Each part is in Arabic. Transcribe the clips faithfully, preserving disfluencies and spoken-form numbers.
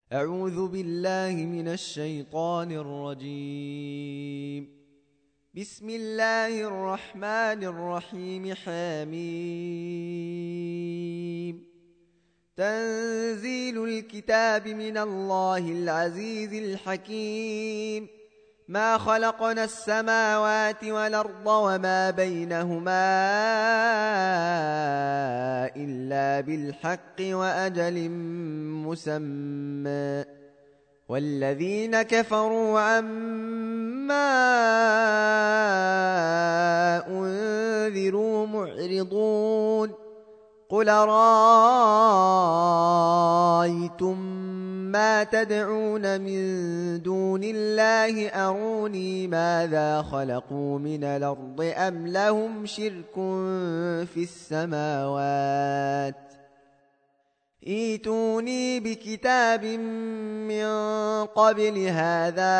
أعوذ بالله من الشيطان الرجيم. بسم الله الرحمن الرحيم. حميم. تنزيل الكتاب من الله العزيز الحكيم. ما خلقنا السماوات والأرض وما بينهما إلا بالحق وأجل مسمى، والذين كفروا عما أنذروا معرضون. قل رأيتم ما تدعون من دون الله أروني ماذا خلقوا من الأرض أم لهم شرك في السماوات، ائتوني بكتاب من قبل هذا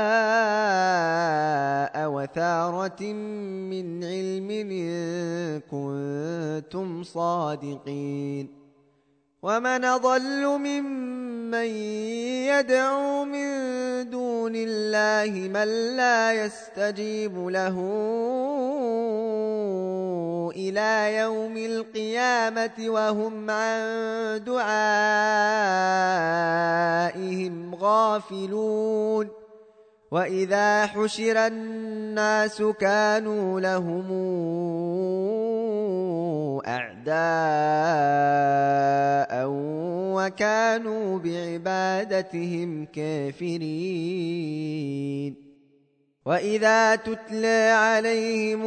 أو أثارة من علم إن كنتم صادقين. ومن أضل ممن يدعو من دون الله من لا يستجيب له إلى يوم القيامة وهم عن دعائهم غافلون. وإذا حشر الناس كانوا لهم أعداء وكانوا بعبادتهم كافرين. وإذا تتلى عليهم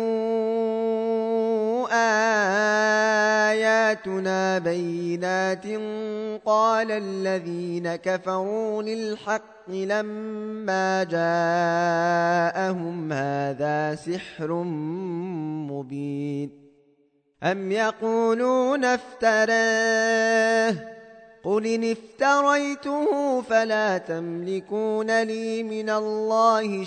آياتنا بينات قال الذين كفروا للحق لما جاءهم هذا سحر مبين. أم يقولون افتراه قل إن افتريته فلا تملكون لي من الله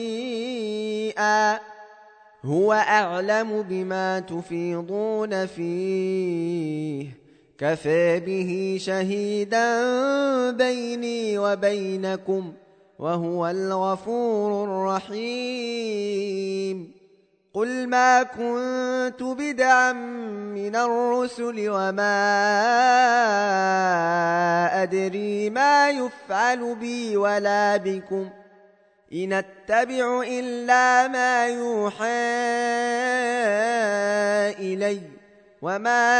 شيئا هو أعلم بما تفيضون فيه كفى به شهيدا بيني وبينكم وهو الغفور الرحيم. قل ما كنت بدعا من الرسل وما أدري ما يفعل بي ولا بكم إن أتبع إلا ما يوحى إلي وما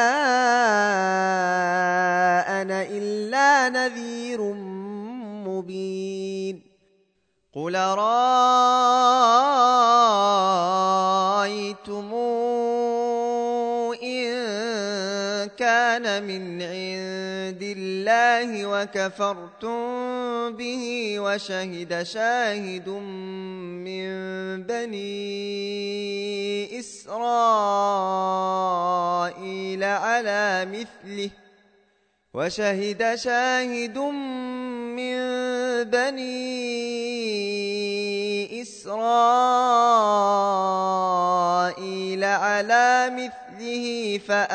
أنا إلا نذير مبين. قل رأيتم إن كان من عند الله وكفرتم به وشهد شاهد من بني إسرائيل على مثله وشهد شاهد من بني إسرائيل على مثله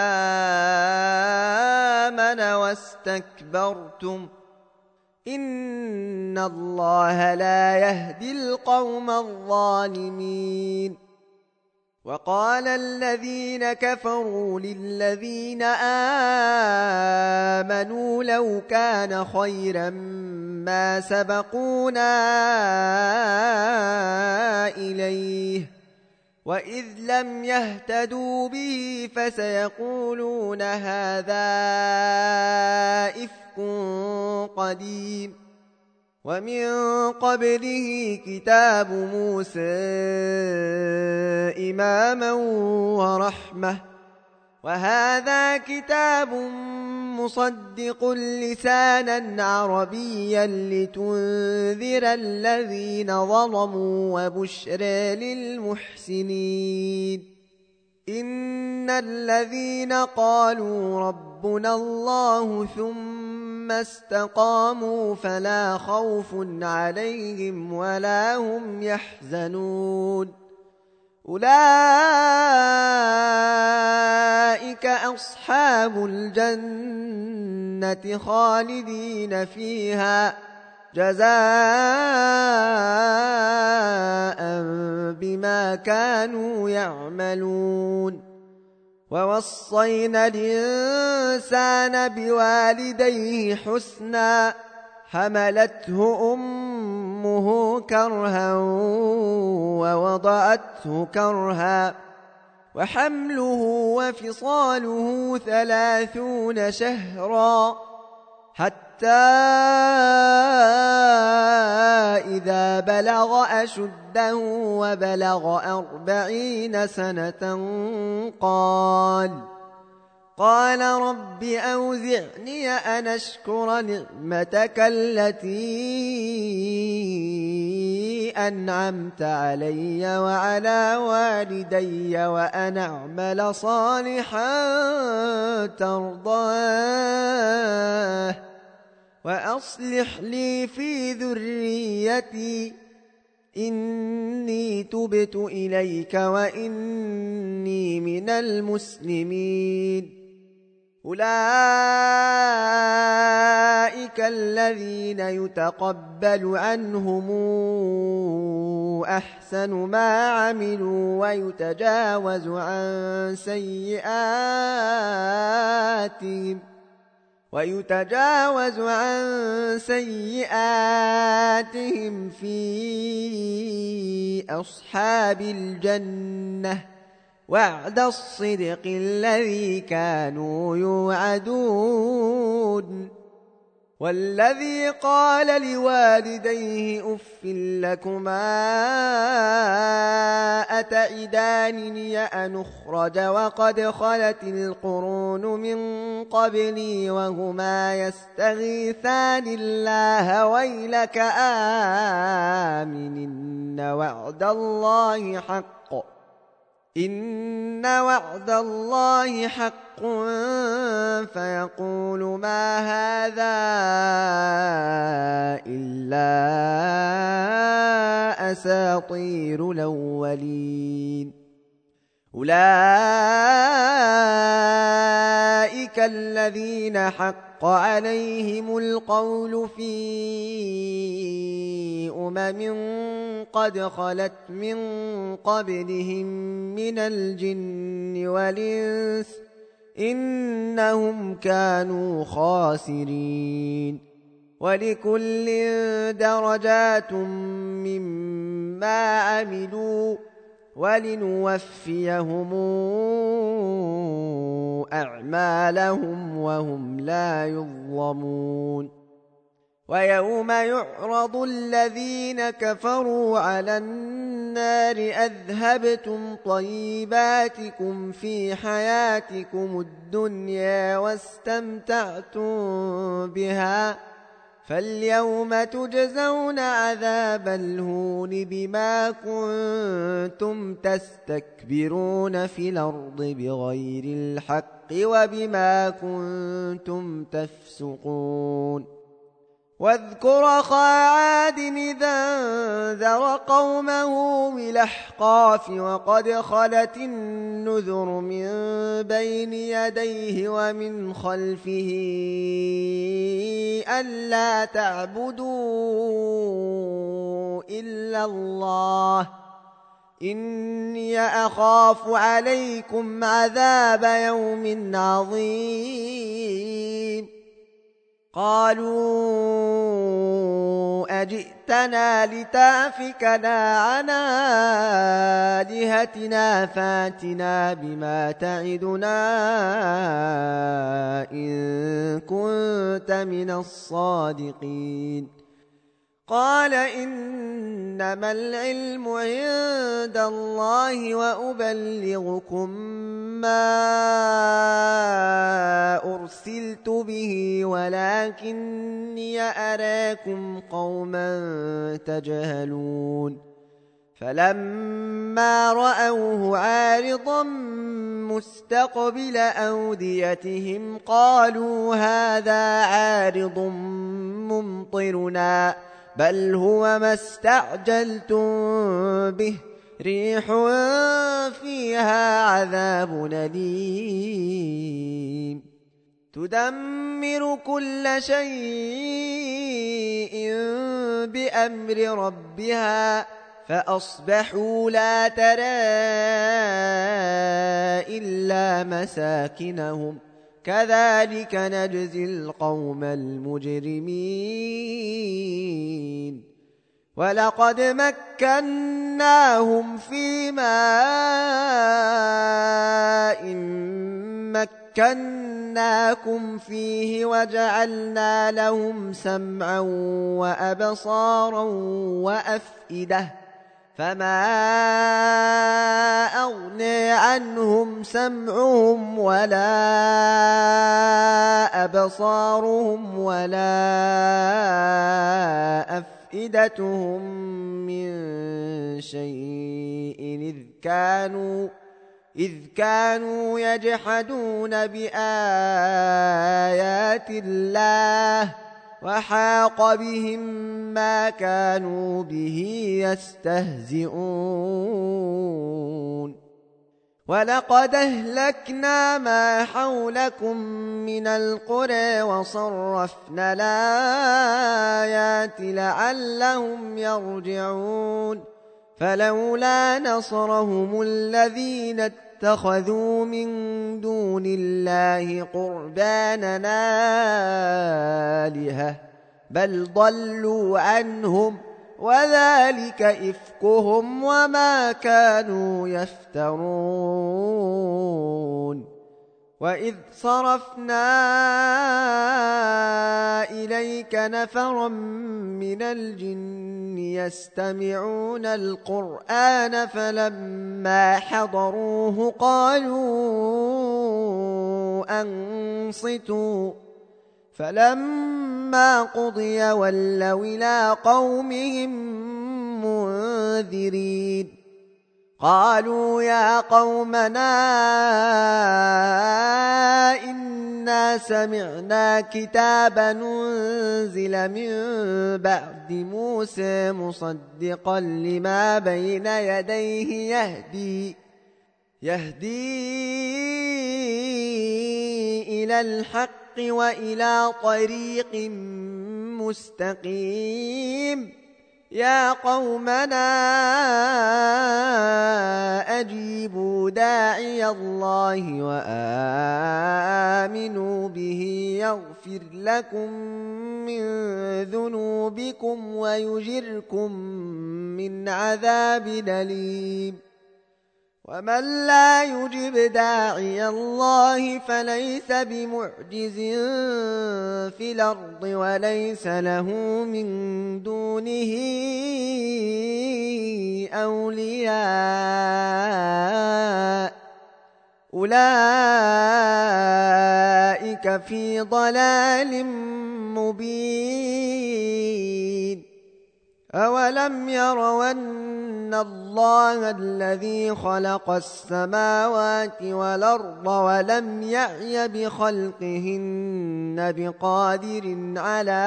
فآمن واستكبرتم إن الله لا يهدي القوم الظالمين. وقال الذين كفروا للذين آمنوا لو كان خيرا ما سبقونا إليه وإذ لم يهتدوا به فسيقولون هذا إفك قديم. ومن قبله كتاب موسى إماما ورحمة وهذا كتاب مصدق لسانا عربيا لتنذر الذين ظلموا وبشرى للمحسنين. إن الذين قالوا ربنا الله ثم استقاموا فلا خوف عليهم ولا هم يحزنون. أولئك أصحاب الجنة خالدين فيها جزاء بما كانوا يعملون ووصينا الإنسان بوالديه حسنا حملته أمه كرها ووضعته كرها وحمله وفصاله ثلاثون شهرا حتى إذا بلغ أشده وبلغ أربعين سنة قال قال رب أوزعني أن أشكر نعمتك التي أنعمت علي وعلى والدي وأن أعمل صالحا ترضاه وأصلح لي في ذريتي إني تبت إليك وإني من المسلمين أولئك الذين يتقبل عنهم أحسن ما عملوا ويتجاوز عن سيئاتهم ويتجاوز عن سيئاتهم في أصحاب الجنة وعد الصدق الذي كانوا يوعدون والذي قال لوالديه أف لكما أتعدانني أن أخرج وقد خلت القرون من قبلي وهما يستغيثان الله ويلك آمن إن وعد الله حق إن وعد الله حق فيقول ما هذا إلا أساطير الأولين أولئك الذين حق عليهم القول في أمم قد خلت من قبلهم من الجن والإنس إنهم كانوا خاسرين ولكل درجات مما عملوا ولنوفيهم أعمالهم وهم لا يظلمون ويوم يعرض الذين كفروا على النار أذهبتم طيباتكم في حياتكم الدنيا واستمتعتم بها فاليوم تجزون عذاب الهون بما كنتم تستكبرون في الأرض بغير الحق وبما كنتم تفسقون واذكر أخا عاد إذا أنذر قومه بالأحقاف وقد خلت النذر من بين يديه ومن خلفه ألا تعبدوا إلا الله إني أخاف عليكم عذاب يوم عظيم قالوا أجئتنا لتأفكنا عن آلهتنا فاتنا بما تعدنا إن كنت من الصادقين قال إنما العلم عند الله وأبلغكم ما أرسلت به ولكني أراكم قوما تجهلون فلما رأوه عارضا مستقبل أوديتهم قالوا هذا عارض ممطرنا بل هو ما استعجلتم به ريح فيها عذاب أليم تدمر كل شيء بأمر ربها فأصبحوا لا ترى إلا مساكنهم كذلك نجزي القوم المجرمين ولقد مكناهم في ماء مكناكم فيه وجعلنا لهم سمعا وأبصارا وأفئدة فما أغني عنهم سمعهم ولا أبصارهم ولا أفئدتهم من شيء إذ كانوا إذ كانوا يجحدون بآيات الله وحاق بهم ما كانوا به يستهزئون ولقد أهلكنا ما حولكم من القرى وصرفنا الآيات لعلهم يرجعون فلولا نصرهم الذين اتخذوا من دون الله قربانا آلهة بل ضلوا عنهم وذلك إفكهم وما كانوا يفترون وإذ صرفنا إليك نفرا من الجن يستمعون القرآن فلما حضروه قالوا أنصتوا فلما قضي ولوا إلى قومهم منذرين قالوا يا قومنا إنا سمعنا كتابا أنزل من بعد موسى مصدقا لما بين يديه يهدي يهدي إلى الحق وإلى طريق مستقيم يا قومنا أجيبوا داعي الله وآمنوا به يغفر لكم من ذنوبكم ويجركم من عذاب أليم ومن لا يجب داعي الله فليس بمعجز في الأرض وليس له من دونه أولياء أولئك في ضلال مبين أولم يروا أن الله الذي خلق السماوات والأرض ولم يعي بخلقهن بقادر على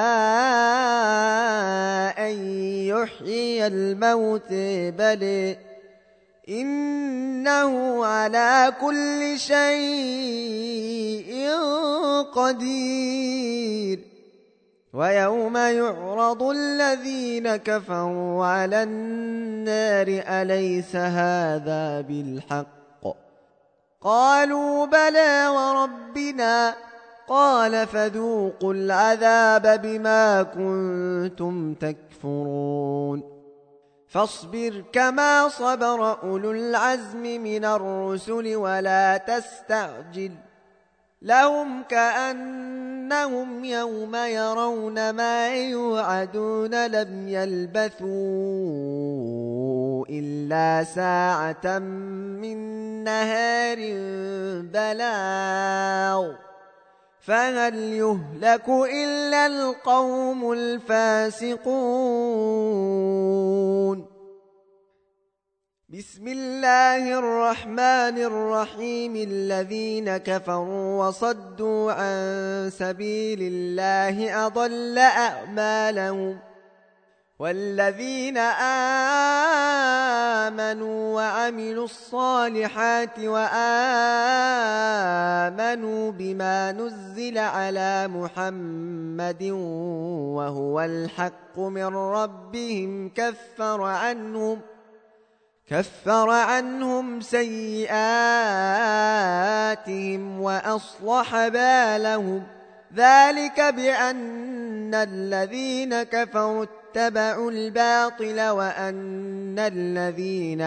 أن يحيي الموت بل إنه على كل شيء قدير ويوم يعرض الذين كفروا على النار أليس هذا بالحق قالوا بلى وربنا قال فذوقوا العذاب بما كنتم تكفرون فاصبر كما صبر أولو العزم من الرسل ولا تستعجل لهم كأنهم يوم يرون ما يوعدون لم يلبثوا إلا ساعة من نهار بلاغ فهل يهلك إلا القوم الفاسقون بسم الله الرحمن الرحيم الذين كفروا وصدوا عن سبيل الله أضل أعمالهم والذين آمنوا وعملوا الصالحات وآمنوا بما نزل على محمد وهو الحق من ربهم كفر عنهم كفر عنهم سيئاتهم وأصلح بالهم ذلك بأن الذين كفروا اتبعوا الباطل وأن الذين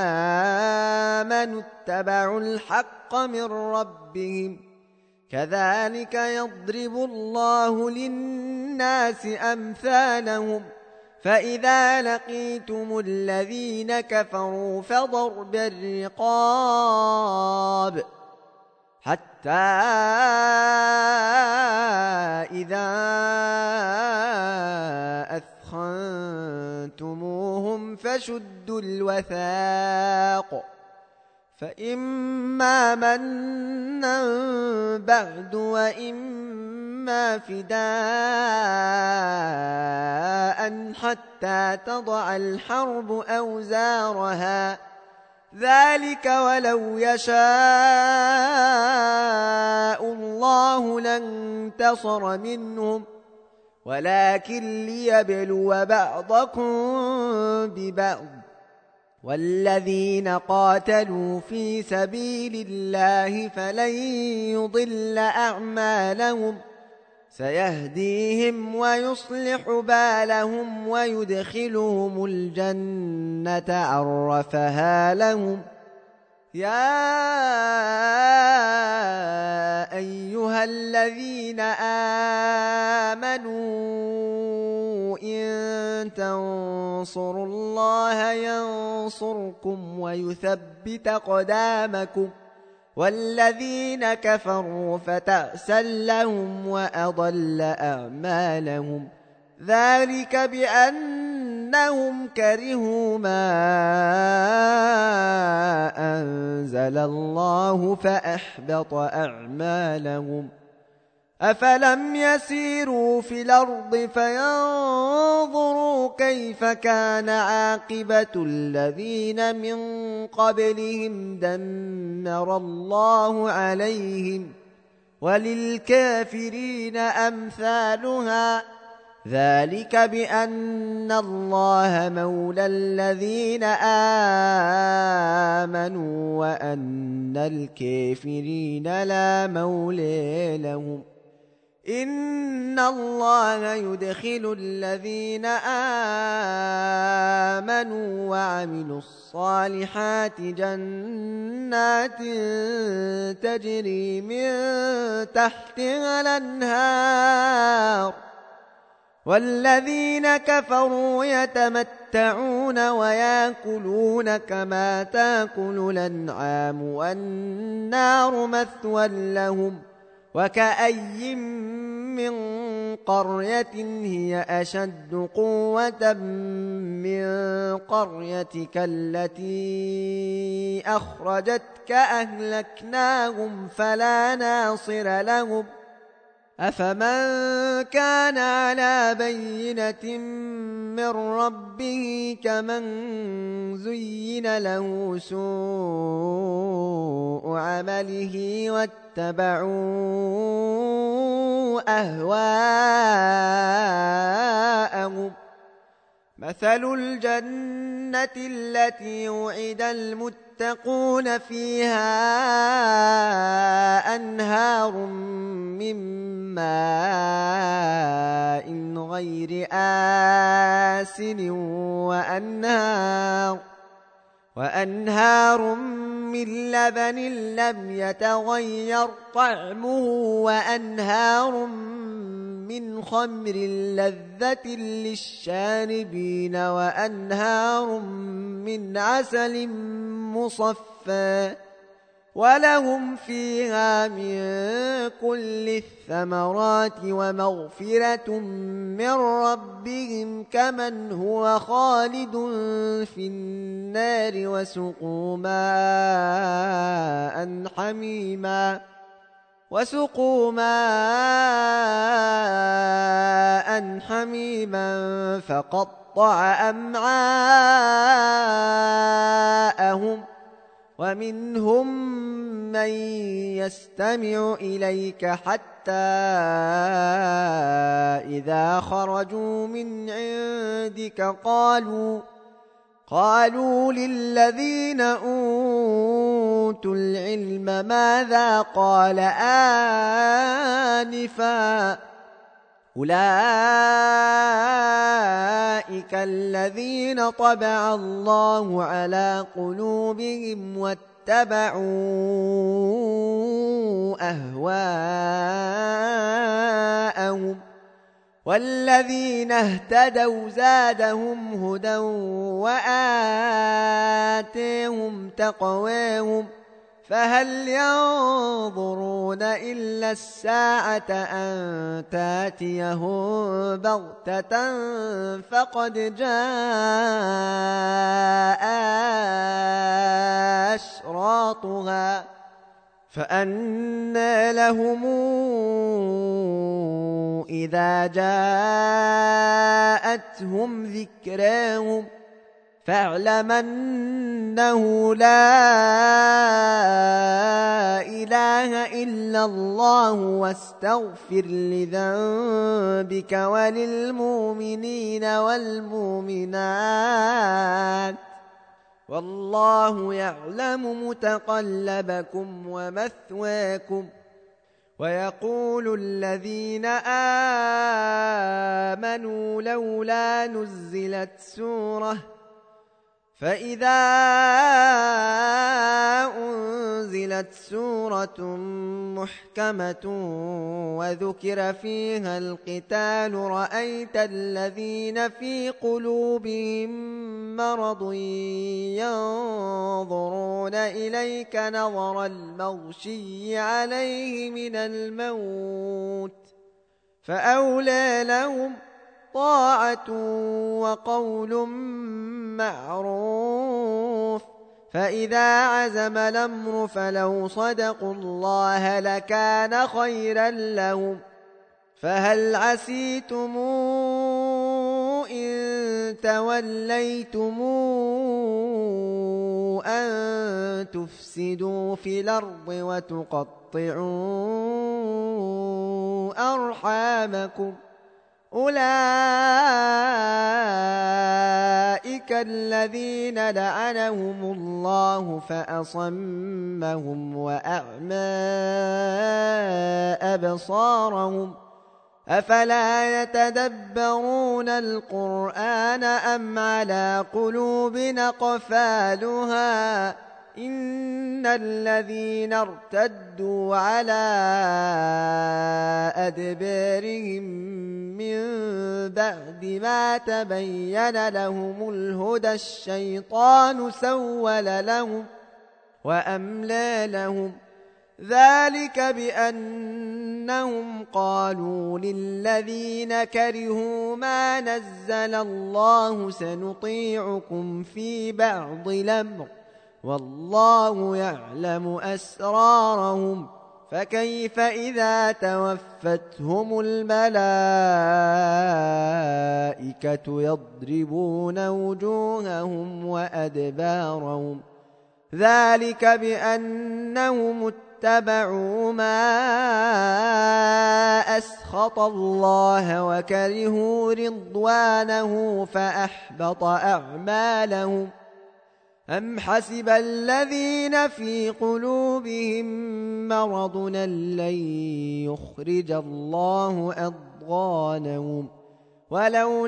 آمنوا اتبعوا الحق من ربهم كذلك يضرب الله للناس أمثالهم فإذا لقيتم الذين كفروا فضرب الرقاب حتى إذا أثخنتموهم فشدوا الوثاق فإما منا بعد وإما فداء حتى تضع الحرب أوزارها ذلك ولو يشاء الله لانتصر منهم ولكن ليبلو بعضكم ببعض والذين قاتلوا في سبيل الله فلن يضل أعمالهم سيهديهم ويصلح بالهم ويدخلهم الجنة عرفها لهم يا أيها الذين آمنوا إن تنصروا الله ينصركم ويثبت أقدامكم والذين كفروا فتأسا لهم وأضل أعمالهم ذلك بأنهم كرهوا ما أنزل الله فأحبط أعمالهم أفلم يسيروا في الأرض فينظروا كيف كان عاقبة الذين من قبلهم دمر الله عليهم وللكافرين أمثالها ذلك بأن الله مولى الذين آمنوا وأن الكافرين لا مولى لهم إن الله يدخل الذين آمنوا وعملوا الصالحات جنات تجري من تحتها الأنهار والذين كفروا يتمتعون ويأكلون كما تأكل الأنعام والنار مثوى لهم وكأي من قرية هي أشد قوة من قريتك التي أخرجتك أهلكناهم فلا ناصر لهم أفمن كان على بينة من ربه كمن زين له سوء عمله واتبعوا أهواءهم مثل الجنة التي وعد المتقون فيها أنهار من ماء غير آسن وأنهار وأنهار من لبن لم يتغير طعمه وأنهار من خمر لذة للشاربين وأنهار من عسل مصفى ولهم فيها من كل الثمرات ومغفرة من ربهم كمن هو خالد في النار وسقوا ماء حميما وسقوا ماء حميما فقطع أمعاءهم ومنهم من يستمع إليك حتى إذا خرجوا من عندك قالوا قالوا للذين أوتوا العلم ماذا قال آنفا أولئك الذين طبع الله على قلوبهم واتبعوا أهواءهم والذين اهتدوا زادهم هدى وآتيهم تقواهم فهل ينظرون إلا الساعة أن تاتيهم بغتة فقد جاء أشراطها فأنى لهم إذا جاءتهم ذكراهم فاعلم أنه لا إله إلا الله واستغفر لذنبك وللمؤمنين والمؤمنات والله يعلم متقلبكم ومثواكم ويقول الذين آمنوا لولا نزلت سورة فإذا أنزلت سورة محكمة وذكر فيها القتال رأيت الذين في قلوبهم مرض ينظرون إليك نظر المغشي عليه من الموت فأولى لهم طاعة وقول معروف فإذا عزم الأمر فلو صدقوا الله لكان خيرا لهم فهل عسيتم إن توليتم أن تفسدوا في الأرض وتقطعوا أرحامكم أولئك الذين لعنهم الله فأصمهم وأعمى أبصارهم أفلا يتدبرون القرآن أم على قلوب أقفالها إن الذين ارتدوا على أدبارهم من بعد ما تبين لهم الهدى الشيطان سول لهم وأملى لهم ذلك بأنهم قالوا للذين كرهوا ما نزل الله سنطيعكم في بعض الأمر والله يعلم أسرارهم فكيف إذا توفتهم الملائكة يضربون وجوههم وأدبارهم ذلك بأنهم اتبعوا ما أسخط الله وكرهوا رضوانه فأحبط أعمالهم أم حسب الذين في قلوبهم مرض أن لن يخرج الله أضغانهم ولو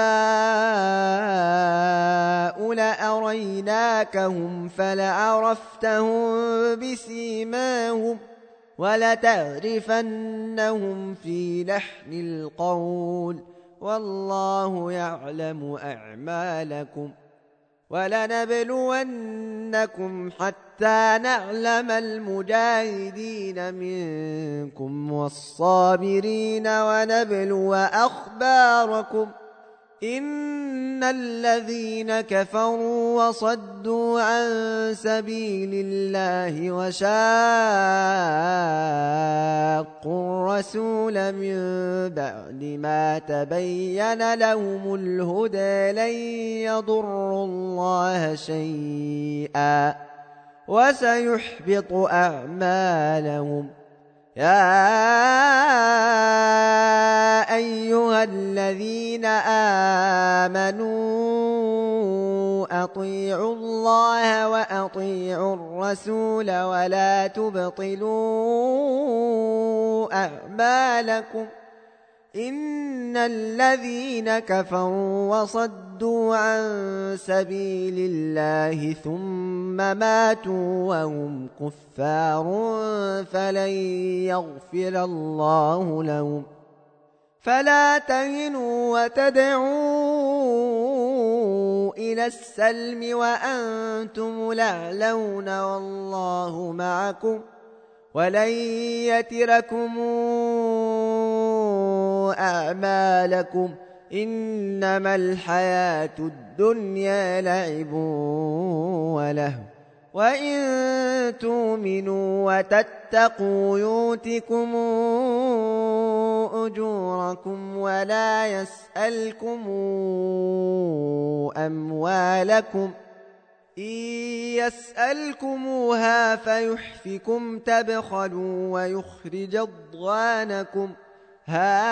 نشاء لأريناكهم فلعرفتهم بسيماهم ولتعرفنهم في لحن القول والله يعلم أعمالكم ولنبلونكم حتى نعلم المجاهدين منكم والصابرين ونبلو أخباركم إن الذين كفروا وصدوا عن سبيل الله وشاقوا الرسول من بعد ما تبين لهم الهدى لن يضروا الله شيئا وسيحبط أعمالهم. يا أيها الذين آمنوا أطيعوا الله وأطيعوا الرسول ولا تبطلوا أعمالكم. إن الذين كفروا وصدوا عن سبيل الله ثم ماتوا وهم كفار فلن يغفر الله لهم. فلا تهنوا وتدعوا إلى السلم وأنتم الأعلون والله معكم ولن يتركم أعمالكم. إنما الحياة الدنيا لعب وله وإن تؤمنوا وتتقوا يؤتكم أجوركم ولا يسألكم أموالكم. إن يسألكموها فيحفكم تبخلوا ويخرج أضغانكم. ها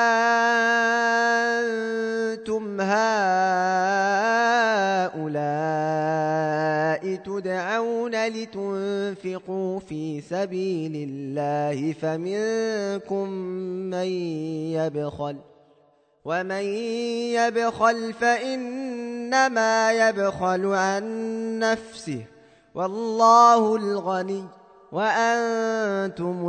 أنتم هؤلاء تدعون لتنفقوا في سبيل الله فمنكم من يبخل ومن يبخل فإنما يبخل عن نفسه والله الغني وأنتم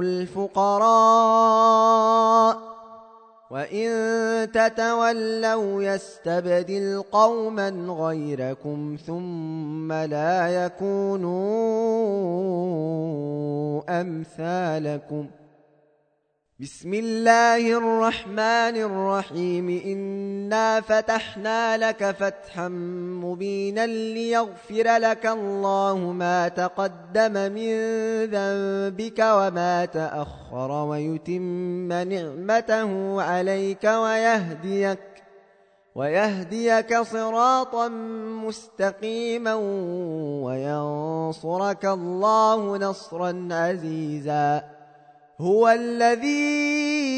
الفقراء وإن تتولوا يستبدل قوما غيركم ثم لا يكونوا أمثالكم. بسم الله الرحمن الرحيم. إنا فتحنا لك فتحا مبينا ليغفر لك الله ما تقدم من ذنبك وما تأخر ويتم نعمته عليك ويهديك ويهديك صراطا مستقيما وينصرك الله نصرا عزيزا. هو الذي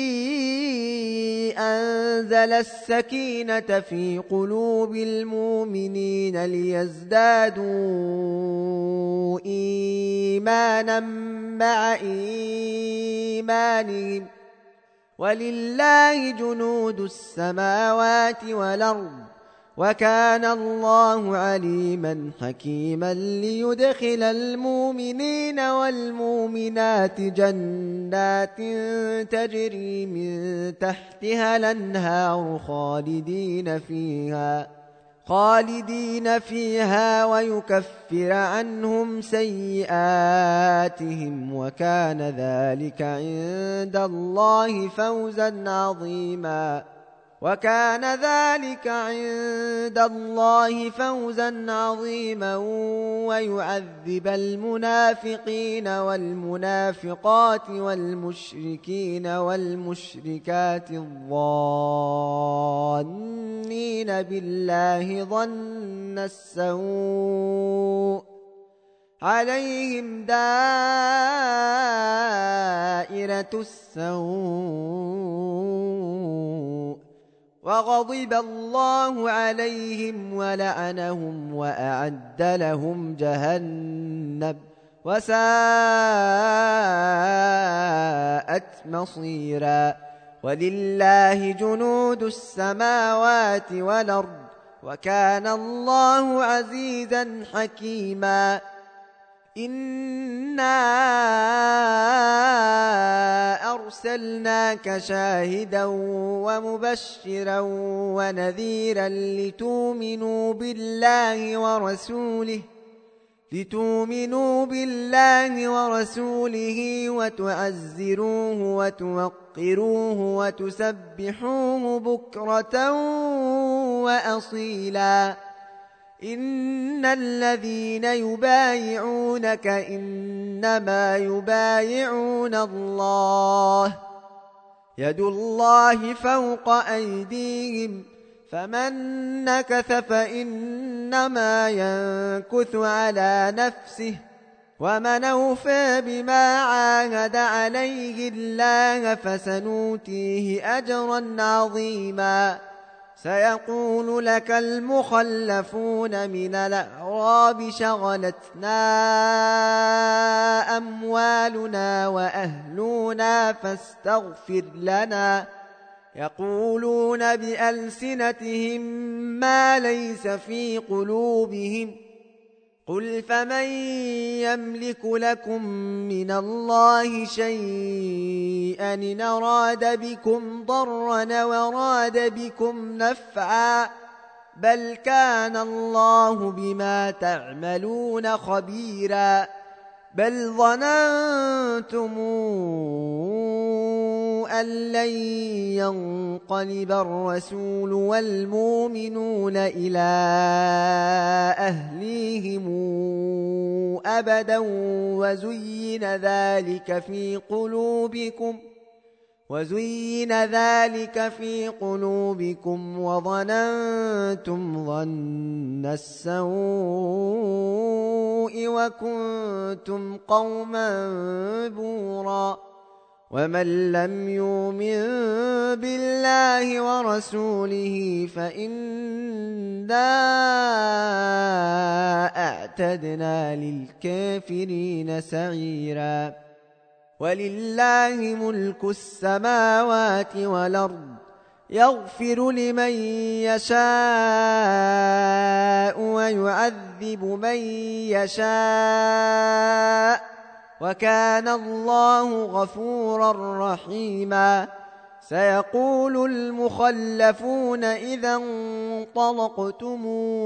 أنزل السكينة في قلوب المؤمنين ليزدادوا إيمانا مع إيمانهم ولله جنود السماوات والأرض وكان الله عليما حكيما. ليدخل المؤمنين والمؤمنات جنات تجري من تحتها الأنهار خالدين فيها خالدين فيها ويكفر عنهم سيئاتهم وكان ذلك عند الله فوزا عظيما. وكان ذلك عند الله فوزا عظيما. ويعذب المنافقين والمنافقات والمشركين والمشركات الظانين بالله ظن السوء عليهم دائرة السوء وغضب الله عليهم ولعنهم وأعد لهم جهنم وساءت مصيرا. ولله جنود السماوات والأرض وكان الله عزيزا حكيما. إنا أرسلناك شاهدا ومبشرا ونذيرا لتؤمنوا بالله ورسوله لتؤمنوا بالله ورسوله وتعزروه وتوقروه وتسبحوه بكرة وأصيلا إن الذين يبايعونك إنما يبايعون الله يد الله فوق أيديهم فمن نكث فإنما ينكث على نفسه ومن أوفى بما عاهد عليه الله فسنؤتيه أجرا عظيما سيقول لك المخلفون من الأعراب شغلتنا أموالنا وأهلنا فاستغفر لنا يقولون بألسنتهم ما ليس في قلوبهم قل فمن يملك لكم من الله شيئا إن أراد بكم ضرا وراد بكم نفعا بل كان الله بما تعملون خبيرا بل ظننتم أن لن ينقلب الرسول والمؤمنون إلى أهليهم أبدا وزين ذلك في قلوبكم وزين ذلك في قلوبكم وظننتم ظن السوء وكنتم قوما بورا ومن لم يؤمن بالله ورسوله فإنا أعتدنا للكافرين سعيرا ولله ملك السماوات والأرض يغفر لمن يشاء ويعذب من يشاء وكان الله غفورا رحيما سيقول المخلفون إذا انطلقتم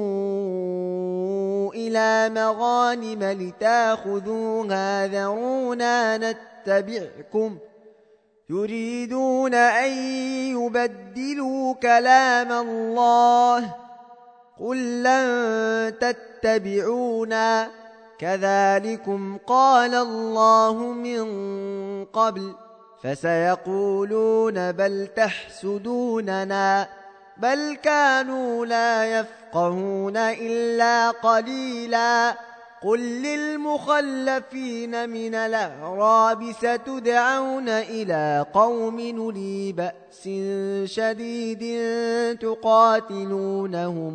إلى مغانم لتاخذوها ذرونا نتبعكم يريدون أن يبدلوا كلام الله قل لن تتبعونا كذلكم قال الله من قبل فسيقولون بل تحسدوننا بل كانوا لا يفقهون إلا قليلا قل للمخلفين من الأعراب ستدعون إلى قوم أولي بأس شديد تقاتلونهم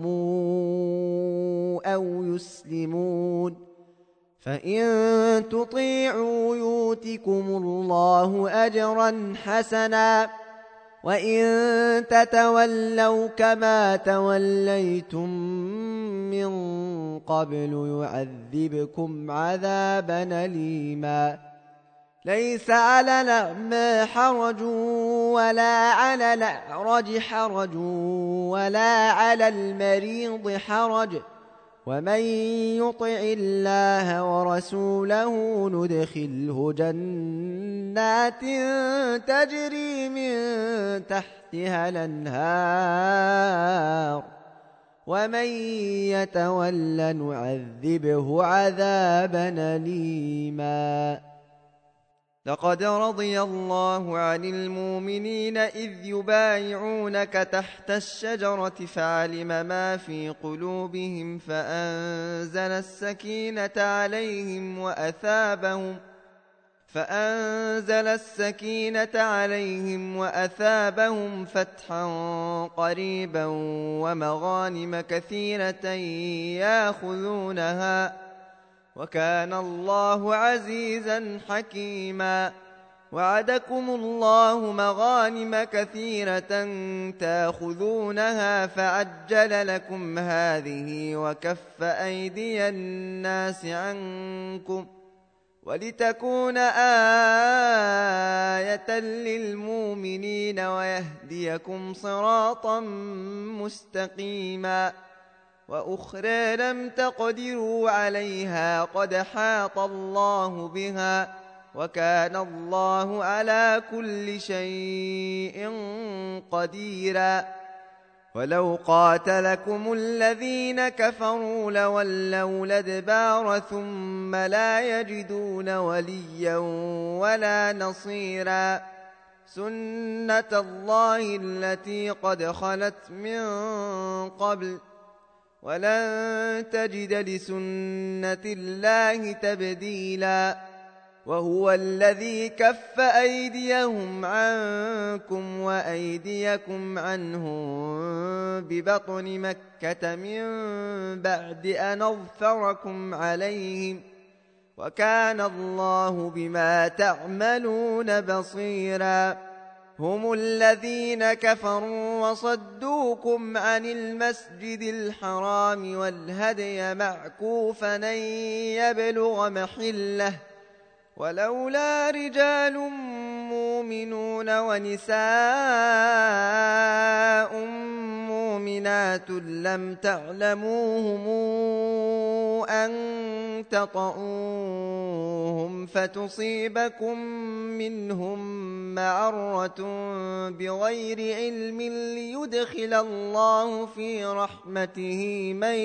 أو يسلمون فإن تطيعوا يؤتكم الله أجرا حسنا وإن تتولوا كما توليتم من قبل يعذبكم عذابا أليما ليس على الأعمى حرج ولا على الأعرج حرج ولا على المريض حرج ومن يطع الله ورسوله ندخله جنات تجري من تحتها الأنهار ومن يتول نعذبه عذابا أليما لقد رضي الله عن المؤمنين إذ يبايعونك تحت الشجرة فعلم ما في قلوبهم فأنزل السكينة عليهم وأثابهم فأنزل السكينة عليهم وأثابهم فتحا قريبا ومغانم كثيرة يأخذونها وكان الله عزيزا حكيما وعدكم الله مغانم كثيرة تأخذونها فعجل لكم هذه وكف أيدي الناس عنكم ولتكون آية للمؤمنين ويهديكم صراطا مستقيما وأخرى لم تقدروا عليها قد حاط الله بها وكان الله على كل شيء قديرا ولو قاتلكم الذين كفروا لولوا الأدبار ثم لا يجدون وليا ولا نصيرا سنة الله التي قد خلت من قبل ولن تجد لسنة الله تبديلا وهو الذي كف أيديهم عنكم وأيديكم عنهم ببطن مكة من بعد أن أظفركم عليهم وكان الله بما تعملون بصيرا هم الذين كفروا وصدوكم عن المسجد الحرام والهدي معكوفا أن يبلغ محله ولولا رجال مؤمنون ونساء مؤمنات لم تعلموهم أن تطؤوهم فتصيبكم منهم معرة بغير علم ليدخل الله في رحمته من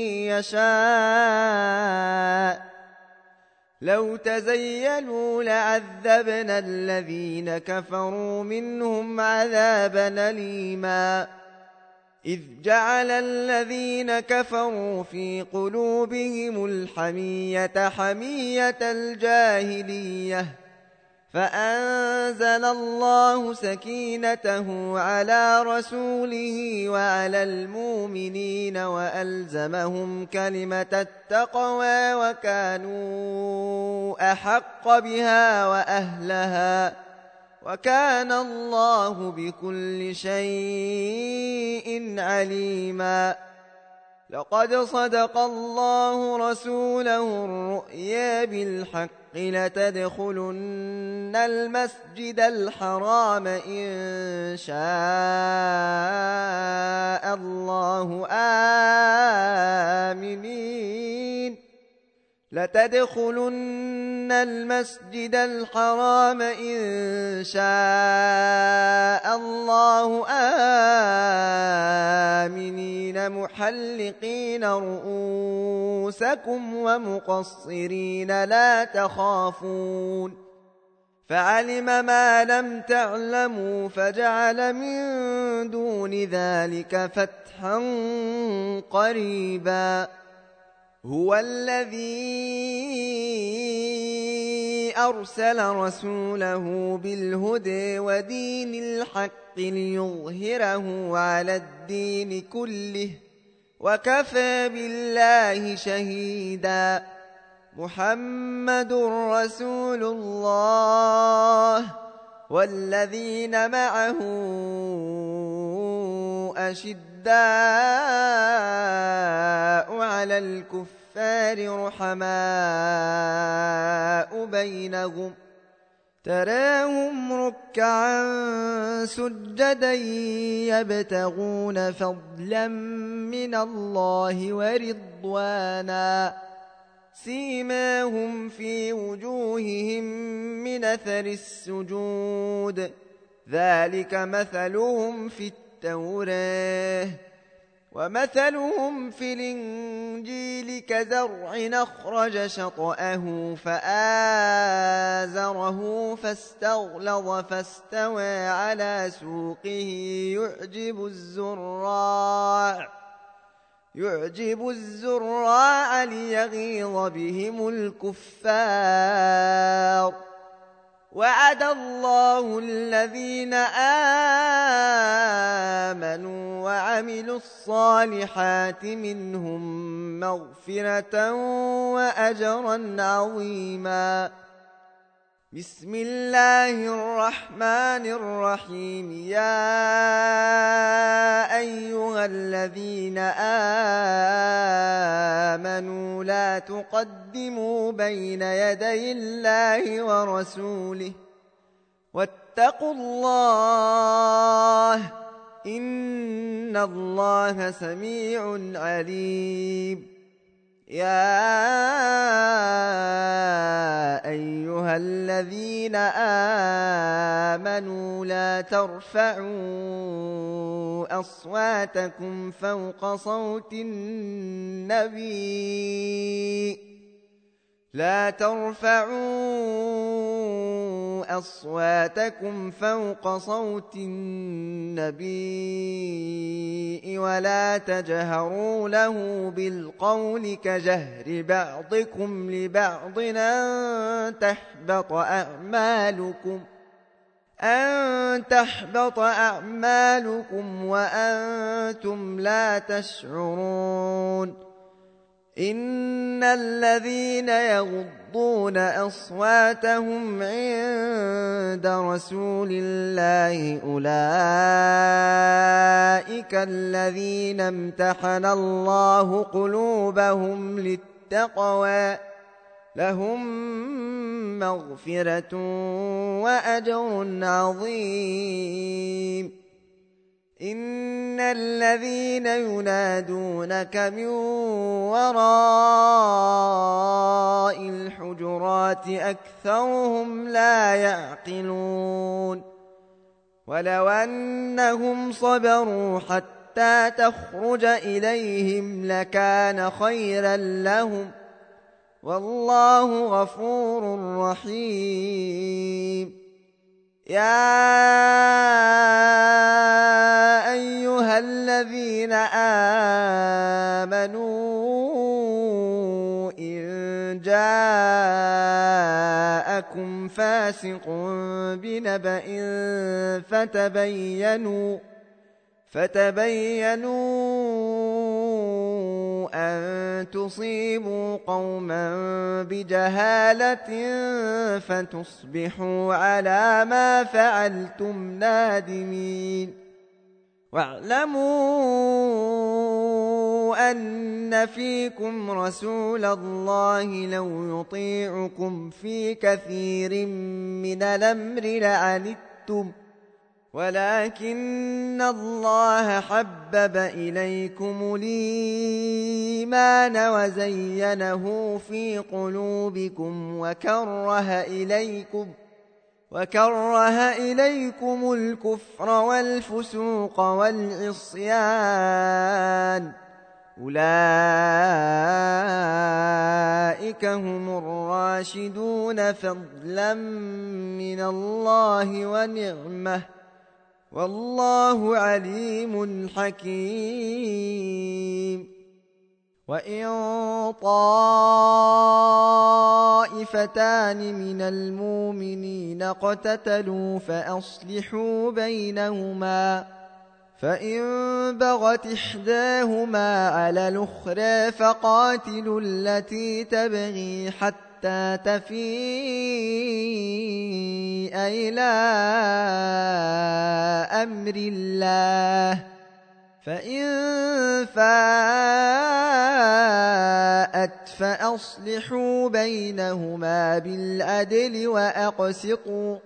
يشاء لو تزيلوا لعذبنا الذين كفروا منهم عذابا أليما إذ جعل الذين كفروا في قلوبهم الحمية حمية الجاهلية فأنزل الله سكينته على رسوله وعلى المؤمنين وألزمهم كلمة التقوى وكانوا أحق بها وأهلها وكان الله بكل شيء عليما لقد صدق الله رسوله الرؤيا بالحق لتدخلن المسجد الحرام إن شاء الله آمنين لتدخلن المسجد الحرام إن شاء الله آمنين محلقين رؤوسكم ومقصرين لا تخافون فعلم ما لم تعلموا فجعل من دون ذلك فتحا قريبا هو الذي أرسل رسوله بالهدى ودين الحق ليظهره على الدين كله وكفى بالله شهيدا محمد رسول الله والذين معه أشداء على الكفار رحماء بينهم تراهم ركعا سجدا يبتغون فضلا من الله ورضوانا سيماهم في وجوههم من أثر السجود ذلك مثلهم في التوراة ومثلهم في الإنجيل كزرع أخرج شطأه فآزره فاستغلظ فاستوى على سوقه يعجب الزراع يعجب الزراع ليغيظ بهم الكفار وعد الله الذين آمنوا وعملوا الصالحات منهم مغفرة وأجرا عظيما بسم الله الرحمن الرحيم يا أيها الذين آمنوا لا تقدموا بين يدي الله ورسوله واتقوا الله إن الله سميع عليم يا أيها الذين آمنوا لا ترفعوا أصواتكم فوق صوت النبي لا ترفعوا أصواتكم فوق صوت النبي ولا تجهروا له بالقول كجهر بعضكم لبعض أن تحبط أعمالكم أن تحبط أعمالكم وأنتم لا تشعرون إن الذين يغضون أصواتهم عند رسول الله أولئك الذين امتحن الله قلوبهم للتقوى لهم مغفرة وأجر عظيم إن الذين ينادونك من وراء الحجرات أكثرهم لا يعقلون ولو أنهم صبروا حتى تخرج إليهم لكان خيرا لهم والله غفور رحيم يا أيها الذين آمنوا إن جاءكم فاسق بنبأ فتبينوا فتبينوا أن تصيبوا قوما بجهالة فتصبحوا على ما فعلتم نادمين واعلموا أن فيكم رسول الله لو يطيعكم في كثير من الأمر لعنتم ولكن الله حبب إليكم الإيمان وزينه في قلوبكم وكره إليكم وكره إليكم الكفر والفسوق والعصيان أولئك هم الراشدون فضلا من الله ونعمه والله عليم حكيم وإن طائفتان من المؤمنين اقتتلوا فأصلحوا بينهما فإن بغت إحداهما على الأخرى فقاتلوا التي تبغي حتى تفيء إلى أمر الله فإن فاءت فأصلحوا بينهما بالعدل وأقسطوا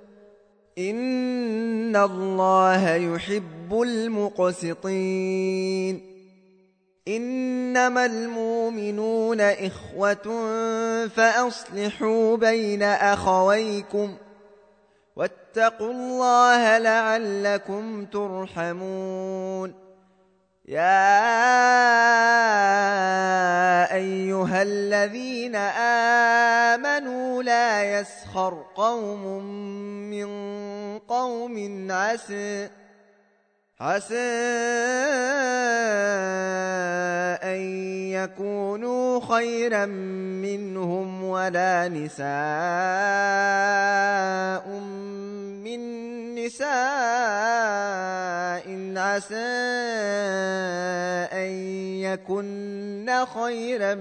إن الله يحب المقسطين إنما المؤمنون إخوة فأصلحوا بين أخويكم واتقوا الله لعلكم ترحمون يا أيها الذين آمنوا لا يسخر قوم من قوم عسى عسى أن يكونوا خيرا منهم ولا نساء من نساء عسى أن يكن خيرا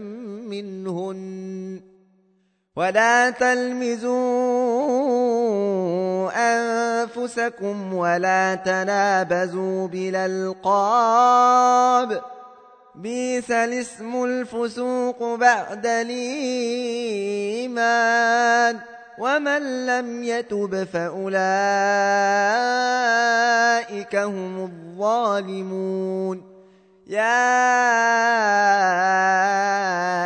منهن ولا تلمزوا أنفسكم ولا تنابزوا بالألقاب بئس الاسم الفسوق بعد الإيمان ومن لم يتب فأولئك هم الظالمون يا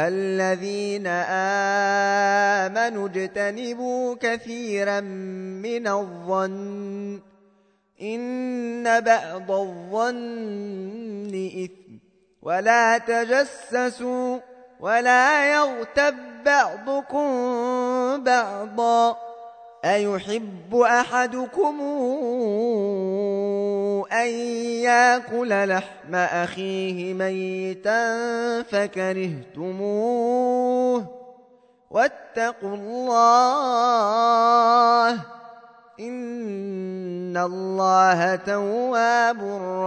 أيها الذين آمنوا اجتنبوا كثيرا من الظن إن بعض الظن إثم ولا تجسسوا ولا يغتب بعضكم بعضا أيحب أحدكم أن يأكل لحم أخيه ميتا فكرهتموه واتقوا الله إن الله تواب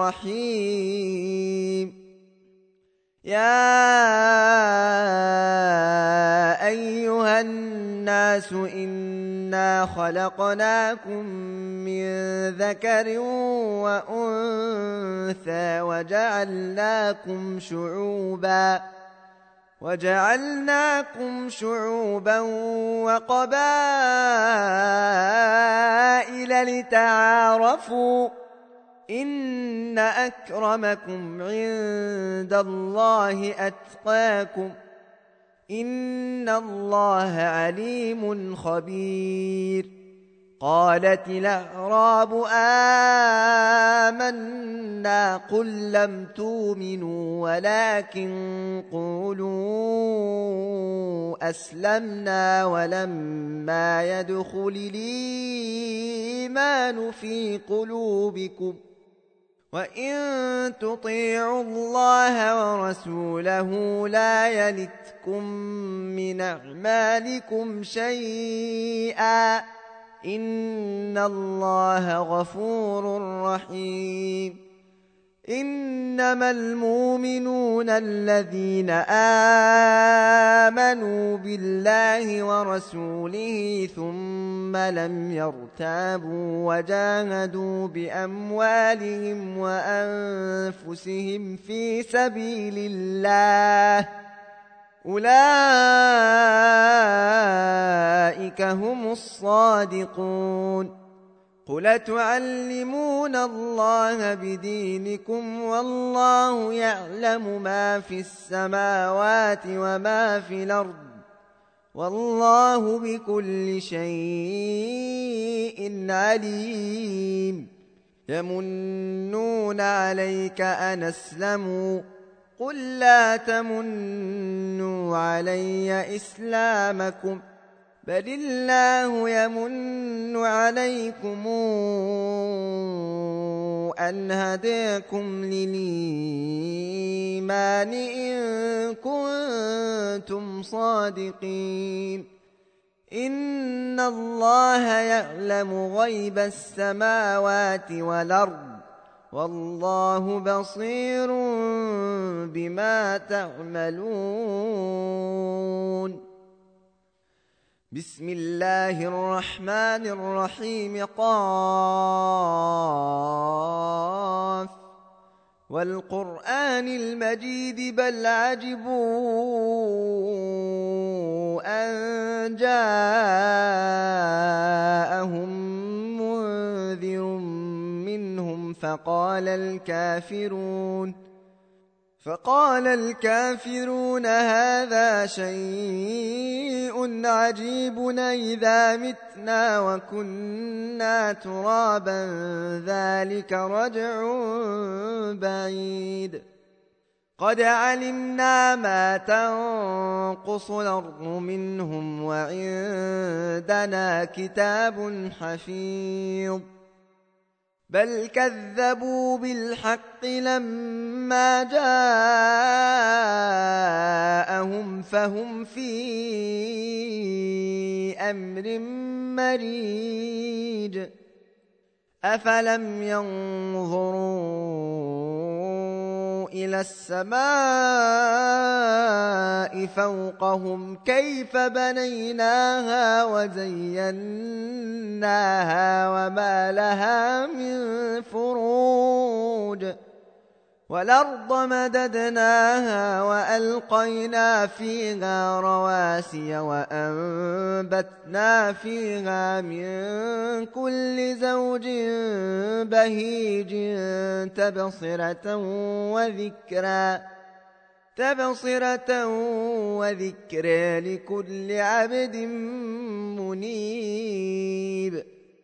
رحيم يا أيها الناس إنا خلقناكم من ذكر وأنثى وجعلناكم شعوبا وجعلناكم شعوبا وقبائل لتعارفوا إن أكرمكم عند الله أتقاكم إن الله عليم خبير قالت الأعراب آمنا قل لم تؤمنوا ولكن قولوا أسلمنا ولما يدخل الإيمان في قلوبكم وإن تطيعوا الله ورسوله لا يلتكم من أعمالكم شيئا إن الله غفور رحيم إنما المؤمنون الذين آمنوا بالله ورسوله ثم لم يرتابوا وجاهدوا بأموالهم وأنفسهم في سبيل الله أولئك هم الصادقون قل تعلمون الله بدينكم والله يعلم ما في السماوات وما في الأرض والله بكل شيء عليم يمنون عليك أن أسلموا قل لا تمنوا علي إسلامكم بل الله يمن عليكم أن هداكم للإيمان إن كنتم صادقين إن الله يعلم غيب السماوات والأرض والله بصير بما تعملون بسم الله الرحمن الرحيم قاف والقرآن المجيد بل عجبوا أن جاءهم منذر منهم فقال الكافرون فقال الكافرون هذا شيء عجيب إذا متنا وكنا ترابا ذلك رجع بعيد قد علمنا ما تنقص الأرض منهم وعندنا كتاب حفيظ بل كذبوا بالحق لما جاءهم فهم في أمر مريج أفلم ينظروا إلى السماء فوقهم كيف بنيناها وزيناها وما لها من فروج والأرض مددناها وألقينا فيها رواسي وأنبتنا فيها من كل زوج بهيج تبصرة وذكرى تبصرة وذكرى لكل عبد منيب.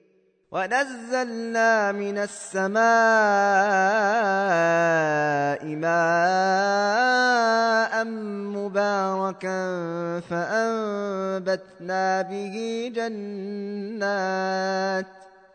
ونزلنا من السماء ماء مباركا فأنبتنا به جنات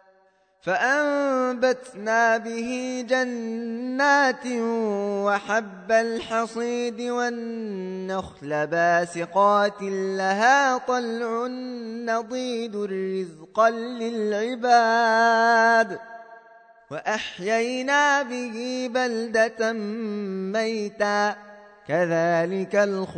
فأنبتنا به جنات وحب الحصيد والنخل باسقات لها طلع نضيد رزقا للعباد. وأحيينا به بلدة ميتا كذلك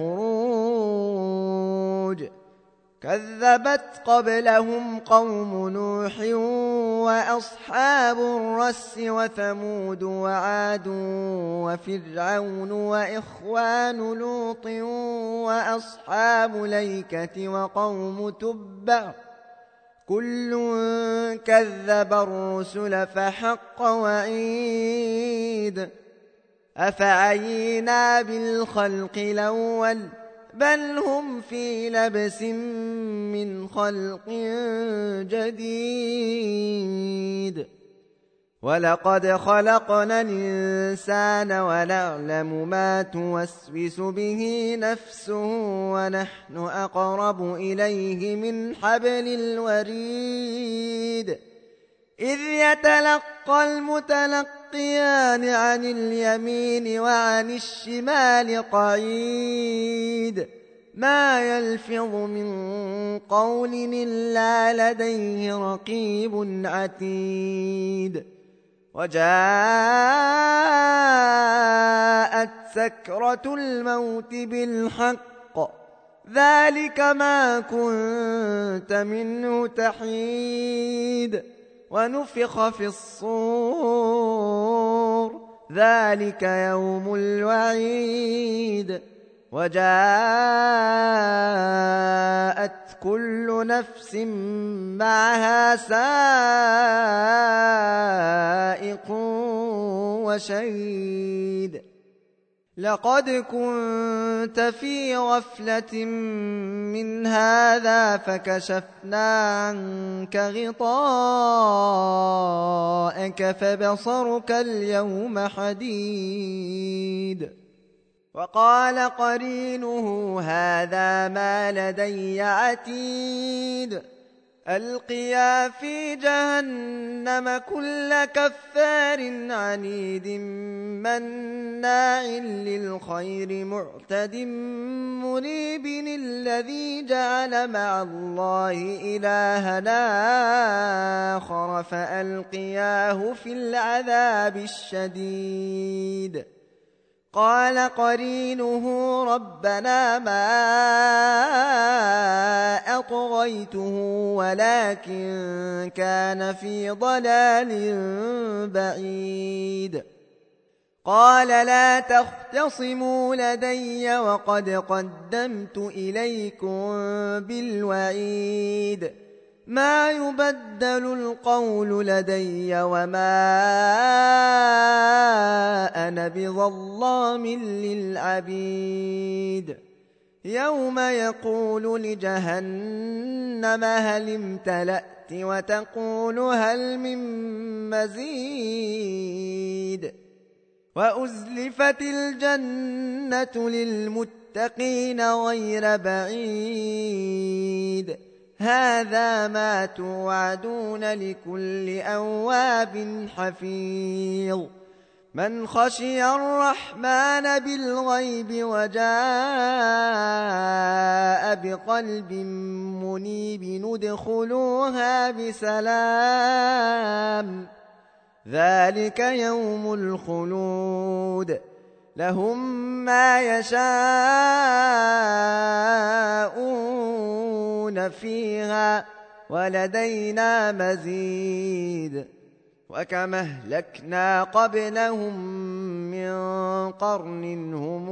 الخروج. كذبت قبلهم قوم نوح وأصحاب الرس وثمود وعاد وفرعون وإخوان لوط وأصحاب الأيكة وقوم تبع كل كذب الرسل فحق وعيد. أفعينا بالخلق الأول بل هم في لبس من خلق جديد. ولقد خلقنا الإنسان ونعلم ما توسوس به نفسه ونحن أقرب إليه من حبل الوريد. إذ يتلقى المتلقيان عن اليمين وعن الشمال قعيد. ما يلفظ من قول إلا لديه رقيب عتيد. وجاءت سكرة الموت بالحق ذلك ما كنت منه تحيد. ونفخ في الصور ذلك يوم الوعيد. وجاءت كل نفس معها سائق وشهيد. لقد كنت في غفلة من هذا فكشفنا عنك غطاءك فبصرك اليوم حديد. وقال قرينه هذا ما لدي عتيد. ألقيا في جهنم كل كفار عنيد مناع للخير معتد مريب. الذي جعل مع الله إلهنا آخر فألقياه في العذاب الشديد. قال قرينه ربنا ما أطغيته ولكن كان في ضلال بعيد. قال لا تختصموا لدي وقد قدمت إليكم بالوعيد. ما يبدل القول لدي وما أنا بظلام للعبيد. يوم يقول لجهنم هل امتلأت وتقول هل من مزيد. وأزلفت الجنة للمتقين غير بعيد. هذا ما توعدون لكل أواب حفيظ. من خشي الرحمن بالغيب وجاء بقلب منيب ندخلوها بسلام. ذلك يوم الخلود لهم ما يشاءون فيها ولدينا مزيد. وكما أهلكنا قبلهم من قرن هم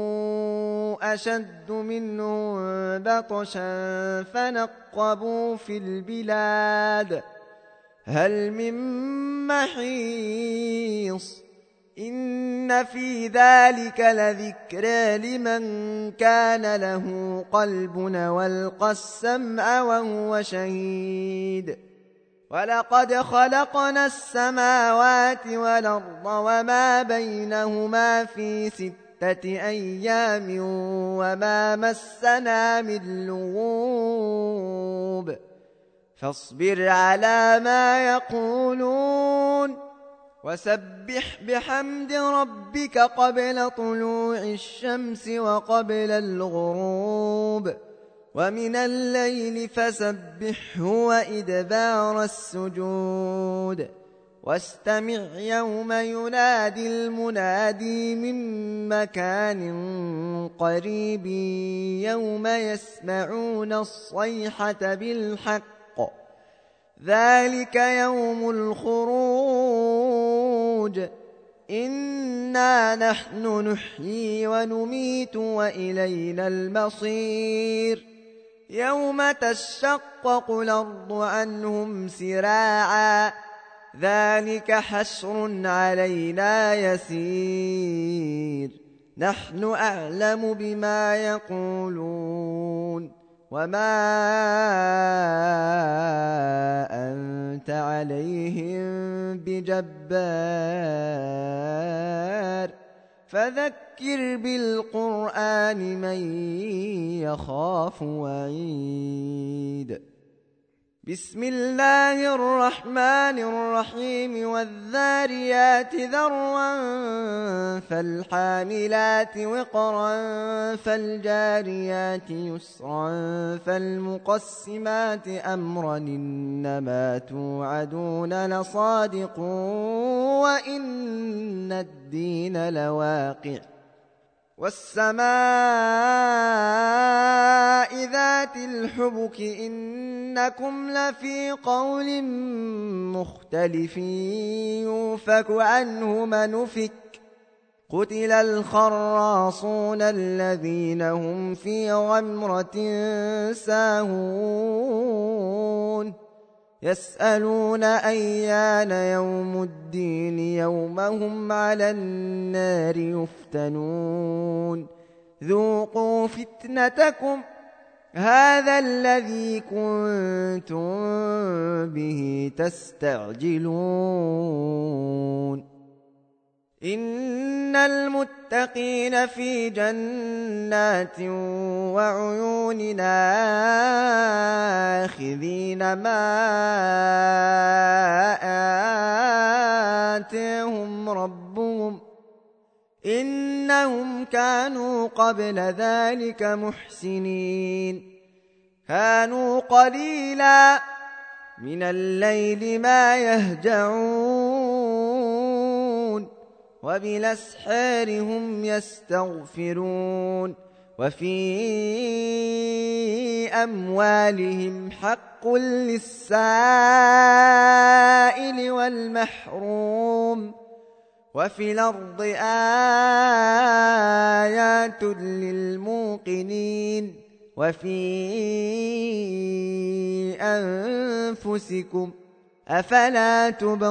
أشد منهم بطشا فنقبوا في البلاد هل من محيص. إن في ذلك لذكرى لمن كان له قلب والقى السمع وهو شهيد ولقد خلقنا السماوات والأرض وما بينهما في ستة أيام وما مسنا من لغوب فاصبر على ما يقولون وسبح بحمد ربك قبل طلوع الشمس وقبل الغروب ومن الليل فسبحه وإدبار السجود واستمع يوم ينادي المنادي من مكان قريب يوم يسمعون الصيحة بالحق ذلك يوم الخروج إنا نحن نحيي ونميت وإلينا المصير يوم تشقق الأرض عنهم سراعا ذلك حشر علينا يسير نحن أعلم بما يقولون وما أنت عليهم بجبار فذكر بالقرآن من يخاف وعيد بسم الله الرحمن الرحيم والذاريات ذروا فالحاملات وقرا فالجاريات يسرا فالمقسمات أمرا إنما توعدون لصادق وإن الدين لواقع والسماء ذات الحبك إنكم لفي قول مختلف يوفك عنه من أفك قتل الخراصون الذين هم في غمرة ساهون يسألون أيان يوم الدين يوم هم على النار يفتنون ذوقوا فتنتكم هذا الذي كنتم به تستعجلون إن المتقين في جنات وعيون آخذين ما آتاهم ربهم إنهم كانوا قبل ذلك محسنين كانوا قليلا من الليل ما يهجعون وبالأسحار هم يستغفرون وفي أموالهم حق للسائل والمحروم وفي الأرض آيات للموقنين وفي أنفسكم أفلا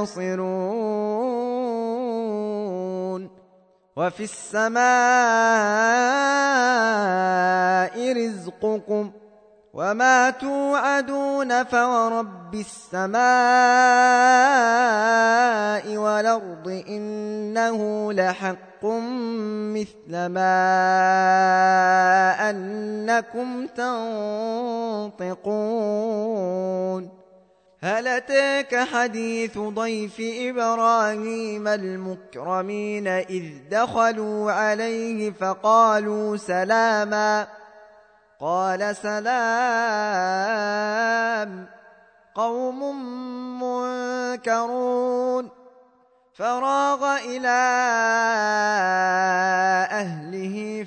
تبصرون وفي السماء رزقكم وما توعدون فورب السماء والأرض إنه لحق مثل ما أنكم تنطقون هل أتاك حديث ضيف إبراهيم المكرمين إذ دخلوا عليه فقالوا سلاما قال سلام قوم منكرون فراغ إلى أهله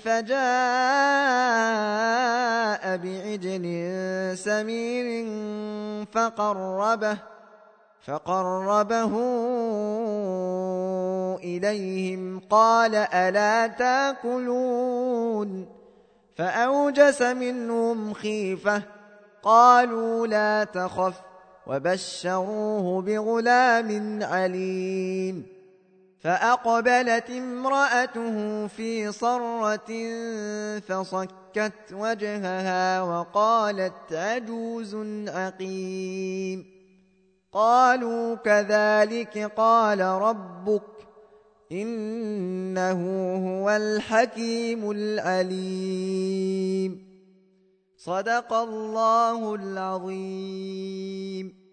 فجاء بعجل سمين فقربه فقربه إليهم قال ألا تأكلون فأوجس منهم خيفة قالوا لا تخف وبشروه بغلام عليم فأقبلت امرأته في صرة فصكت وجهها وقالت عجوز عقيم. قالوا كذلك قال ربك إنه هو الحكيم العليم. صدق الله العظيم.